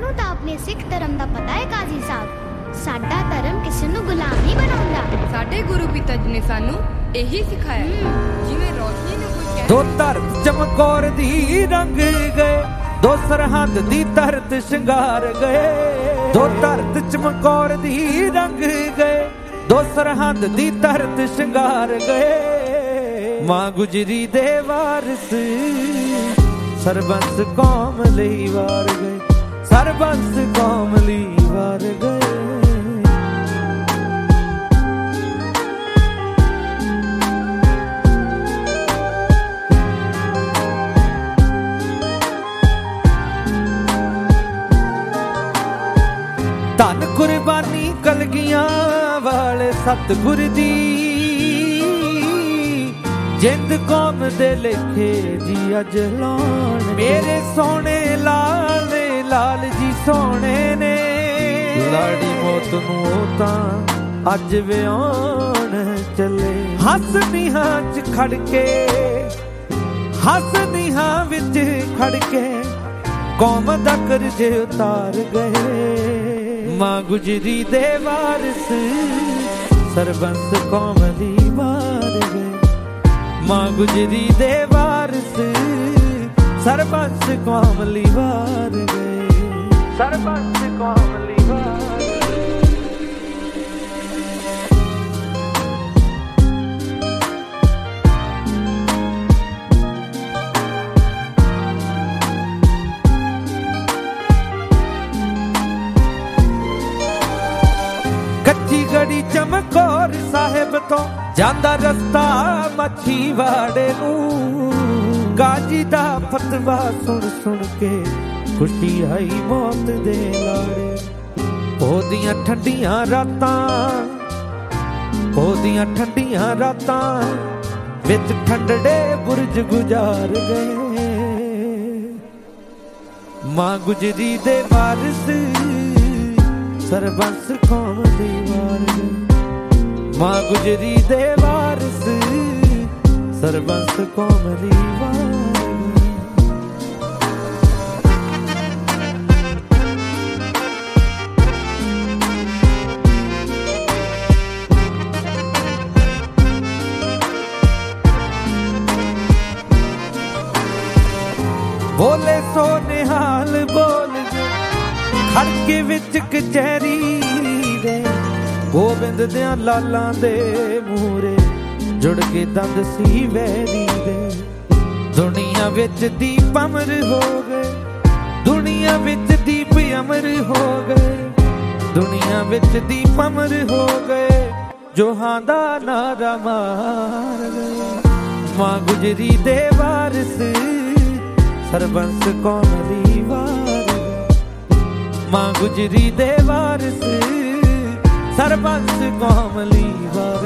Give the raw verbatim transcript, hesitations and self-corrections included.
ਨੂੰ ਤਾਂ ਆਪਣੇ ਸਿੱਖ ਧਰਮ ਦਾ ਪਤਾ ਹੈ ਕਾਜ਼ੀ ਸਾਹਿਬ। ਸਾਡਾ ਧਰਮ ਕਿਸੇ ਨੂੰ ਗੁਲਾਮ ਨਹੀਂ ਬਣਾਉਂਦਾ। ਸਾਡੇ ਗੁਰੂ ਪਿਤਾ ਜੀ ਨੇ ਸਾਨੂੰ ਇਹੀ ਸਿਖਾਇਆ। ਜਿਵੇਂ ਰੋਸ਼ਨੀ ਨੂੰ ਕੋਈ ਦੋ ਧਰਤ ਚਮਕੌਰ ਦੀ ਰੰਗ ਗਏ, ਦੋ ਸਰਹੰਦ ਦੀ ਧਰਤ ਸ਼ਿੰਗਾਰ ਗਏ। ਦੋ ਧਰਤ ਚਮਕੌਰ ਦੀ ਰੰਗ ਗਏ, ਦੋ ਸਰਹੰਦ ਦੀ ਧਰਤ ਸ਼ਿੰਗਾਰ ਗਏ। ਮਾਂ ਗੁਜਰੀ ਦੇ ਵਾਰਿਸ ਸਰਬੰਸ ਕੌਮ ਲਈ ਵਾਰ ਗਏ, ਸਰਬੰਸ ਕੌਮ ਲਈ ਵਾਰ ਗਏ। ਧੰਨ ਕੁਰਬਾਨੀ ਕਲਗੀਆਂ ਵਾਲੇ ਸਤਿਗੁਰ ਦੀ, ਜਿੰਦ ਕੌਮ ਦੇ ਲੇਖੇ ਜੀ ਅੱਜ ਲਾਉਣ। ਮੇਰੇ ਸੋਹਣੇ ਲਾਲ ਨੇ, ਲਾਲ ਜੀ ਸੋਹਣੇ ਨੇ, ਲਾੜੀ ਮੌਤ ਨੂੰ ਤਾਂ ਅੱਜ ਵਿਆਉਣ ਚੱਲੇ। ਹੱਸਦੀਆਂ ਚ ਖੜ ਕੇ, ਹੱਸਦੀਆਂ ਵਿੱਚ ਖੜ ਕੇ ਕੌਮ ਦਾ ਕਰਜ਼ ਉਤਾਰ ਗਏ। ਮਾਂ ਗੁਜਰੀ ਦੇ ਵਾਰਿਸ ਸਰਬੰਸ ਕੌਮ ਦੀ ਵਾਰ ਗਏ। ਮਾਂ ਗੁਜਰੀ ਦੇ ਵਾਰਿਸ ਸਰਬੰਸ ਕੌਮ ਲਈ ਵਾਰ ਗਏ, ਸਰਬੰਸ ਕੌਮ ਲਈ ਵਾਰ ਗਏ। ਕੱਚੀ ਗੜੀ ਚਮਕੌਰ ਸਾਹਿਬ ਤੋਂ ਜਾਂਦਾ ਰਸਤਾ ਮੱਛੀਵਾੜੇ ਨੂੰ। ਕਾਜੀ ਦਾ ਫਤਵਾ ਸੁਣ ਸੁਣ ਕੇ ਖੁਸ਼ੀ ਆਈ ਮੌਤ ਦੇ ਲਾੜੇ। ਉਹਦੀਆਂ ਠੰਡੀਆਂ ਰਾਤਾਂ, ਉਹਦੀਆਂ ਠੰਡੀਆਂ ਰਾਤਾਂ ਵਿੱਚ ਠੰਡੜੇ ਬੁਰਜ ਗੁਜ਼ਾਰ ਗਏ। ਮਾਂ ਗੁਜਰੀ ਦੇ ਵਾਰਿਸ ਸਰਬੰਸ ਕੌਮ ਦੀ ਵਾਰ ਗਏ। ਮਾਂ ਗੁਜਰੀ ਦੇ ਵਾਰਿਸ ਸਰਬੰਸ ਕੌਮ ਦੀ ਵਾਰ ਗਏ। ਬੋਲੇ ਸੋ ਨਿਹਾਲ ਬੋਲ ਖੜਕੇ ਵਿੱਚ ਕਚਹਿਰੀ ਦੇ, ਗੋਬਿੰਦ ਦਿਆਂ ਲਾਲਾਂ ਦੇ ਮੂਹਰੇ ਜੁੜ ਕੇ ਦੰਦ ਸੀ ਵੈਰੀ ਦੇ। ਦੁਨੀਆ ਵਿੱਚ ਦੀਪ ਅਮਰ ਹੋ ਗਏ, ਦੁਨੀਆ ਵਿੱਚ ਦੀਪ ਅਮਰ ਹੋ ਗਏ, ਦੁਨੀਆ ਵਿੱਚ ਦੀਪ ਅਮਰ ਹੋ ਗਏ। ਜੋਹਾਂ ਦਾ ਨਾਰਾ ਮਾਰ ਗਏ। ਮਾਂ ਗੁਜਰੀ ਦੇ ਵਾਰਿਸ ਸਰਬੰਸ ਕੌਮ ਦੀ ਵਾਰ ਗਏ। ਮਾਂ ਗੁਜਰੀ ਦੇ ਵਾਰਿਸ ਸਰਬੰਸ ਕੌਮ ਲਈ ਵਾਰ